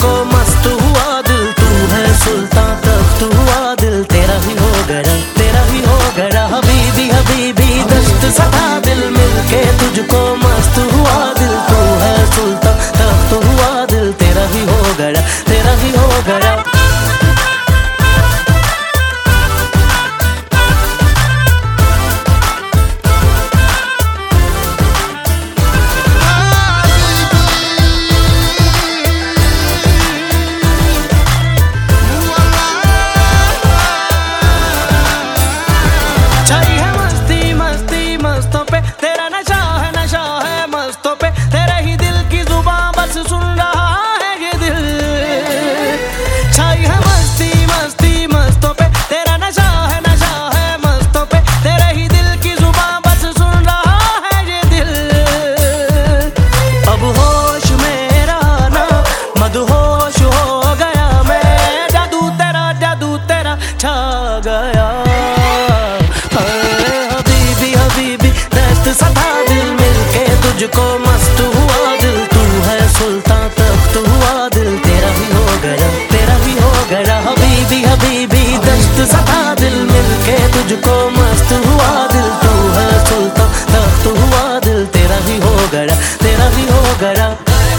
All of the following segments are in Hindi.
तुझको मस्त हुआ दिल, तू है सुल्तान तख्त हुआ दिल, तेरा ही हो गया, तेरा ही हो गया हबीबी हबीबी दस्त सदा दिल मिलके तुझको मस्त हुआ दिल, तू है सुल्तान तख्त हुआ दिल, तेरा ही हो गया, तेरा ही हो गया। छा गया हबीबी हबीबी दस्त सदा दिल मिलके तुझको मस्त हुआ दिल, तू है सुल्तान तख्त हुआ दिल, तेरा ही हो गया, तेरा ही हो गया हबीबी हबीबी दस्त सदा दिल मिलके तुझको मस्त हुआ दिल, तू है सुल्तान तख्त हुआ दिल, तेरा ही हो गया, तेरा ही हो गया।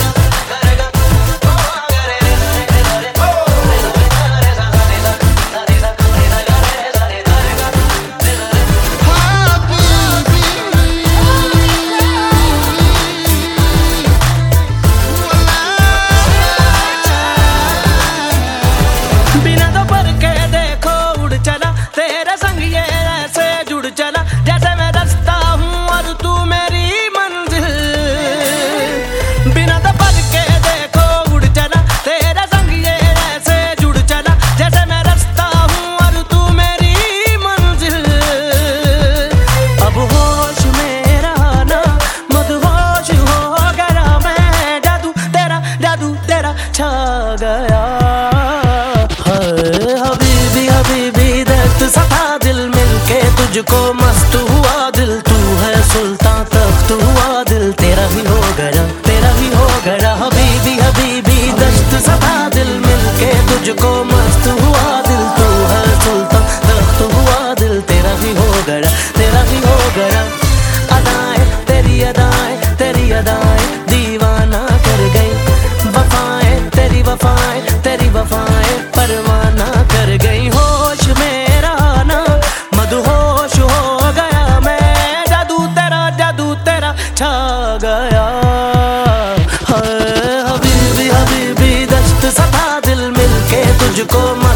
छा गया हबीबी हबीबी दस्त सदा दिल मिलके तुझको मस्त हुआ दिल, तू है सुल्तान तख्त हुआ दिल, तेरा ही हो गया, तेरा ही हो गया हबीबी हबीबी दस्त सदा दिल मिलके तुझको मस्त हुआ दिल, तू है सुल्तान तख्त हुआ दिल, तेरा ही हो गया, तेरा ही हो गया। अदाएं तेरी अदाएं, तेरी अदाएं दीवाना कर गई, वफाएं तेरी वफाएं, तेरी वफाएं परवाना कर गई, होश मेरा ना मदहोश हो गया मैं, जादू तेरा छा गया हबीबी हबीबी दस्त सदा दिल मिलके तुझको